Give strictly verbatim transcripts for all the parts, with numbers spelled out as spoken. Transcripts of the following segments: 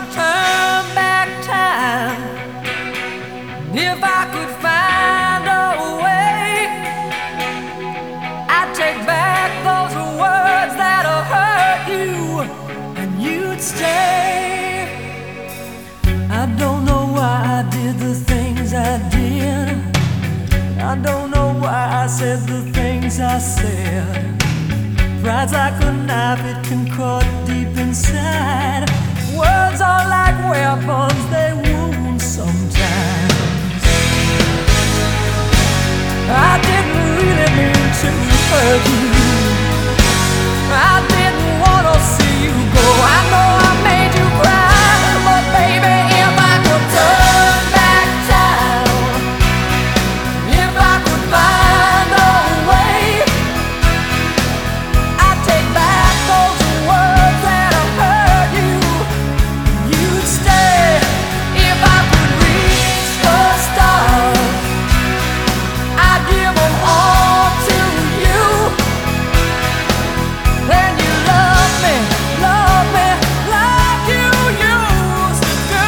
could turn back time, if I could find a way, I'd take back those words that hurt you, and you'd stay. I don't know why I did the things I did. I don't know why I said the things I said. Pride's like a knife, it can cut deep inside. Words are like weapons, they wound sometimes. I didn't really mean to hurt you. I didn't want to see you go. I know I made you cry, but baby, if I could turn back time, if I could find a way, I'd take back those words that have hurt you. You'd stay. If I could reach the stars, I'd give them all to you. Then you love me, love me like you used to do.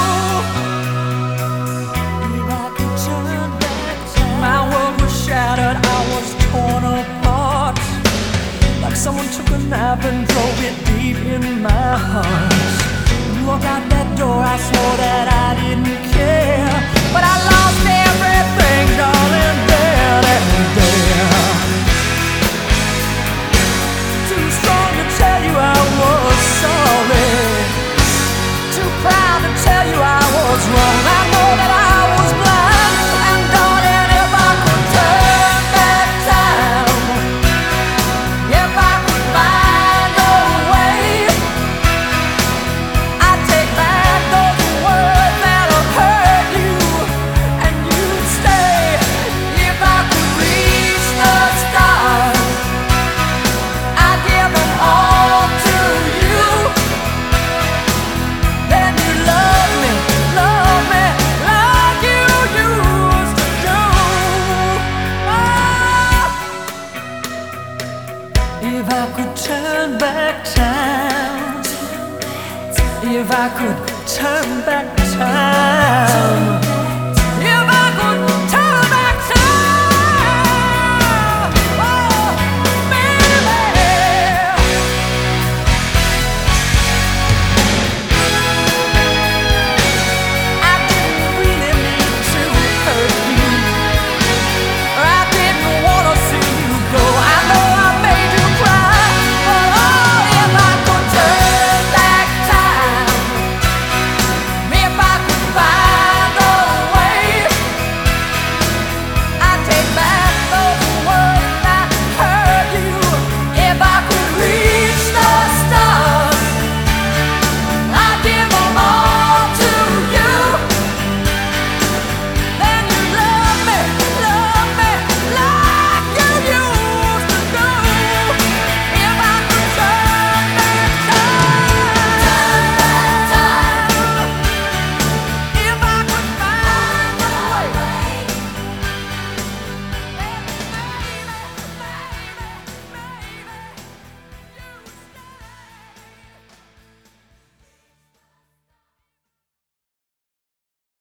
If I could turn back time, my world was shattered, I was torn apart, like someone took a knife and drove it deep in my heart. You walked out that door, I swore that I didn't care, but I lost everything, darling, there and there. Too strong to tell you I was sorry, too proud to tell you I was wrong. I know that I was blind, and darling, if I could turn back time, if I could find a way, I'd take back those words that have hurt you, and you'd stay. If I could reach the stars, I'd give them all to you. Then you love me, love me like you used to do. Oh. If I could turn back time, if I could turn back time.